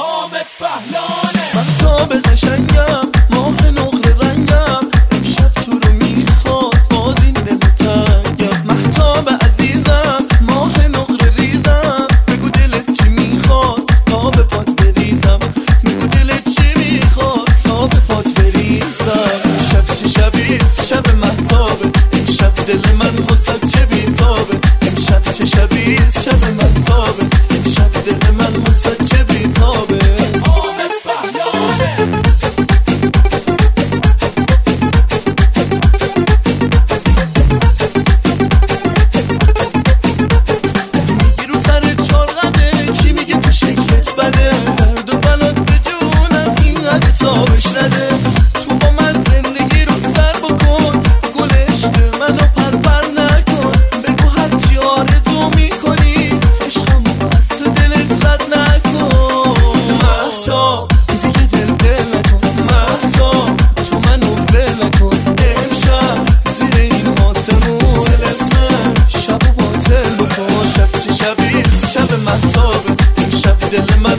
حامد بهلانه. مهتاب قشنگم ماه نقره رنگم، امشب تو رو میخواد باز این دلتنگم. مهتاب عزیزم ماه نقره ریزم، بگو دلت چی میخواد تا به پات بریزم. بگو دلت چی میخواد تا به پات بریزم. امشب چه شبیست شب مهتابه، امشب دل من واسه چه بیتابه. امشب چه شبیست شب مهتابه، امشب دل من واسه چه بیتابه. حامد بهلانه. میگی رو سر چارقده، کی میگه تو شکلت بده. درد و بلات به جونم اینقدر تابش نده. تو با من زندگی رو سر بکن، گل عشق منو پرپر نکن. بگو هرچی آرزو میکنی، عشقمو از تو دلت رد نکن. مهتاب دیگه دل نکن، مهتاب تو منو ول نکن. امشب زیر این آسمون طلسم شب و باطل بکن. شب چه شبیست شب مهتابه، امشب دل من